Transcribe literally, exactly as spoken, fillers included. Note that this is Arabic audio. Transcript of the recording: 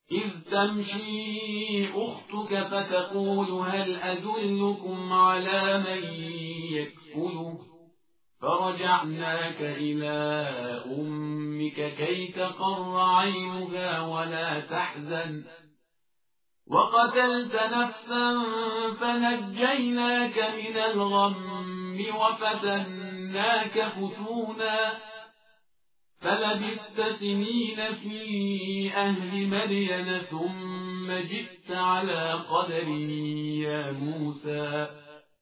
إذ تمشي أختك فتقول هل أدلكم على من يكفله فرجعناك إلى أمك كي تقر عينها ولا تحزن وقتلت نفسا فنجيناك من الغم وفتناك فتونا فلبثت سنين في أهل مدين ثم جئت على قدر يا موسى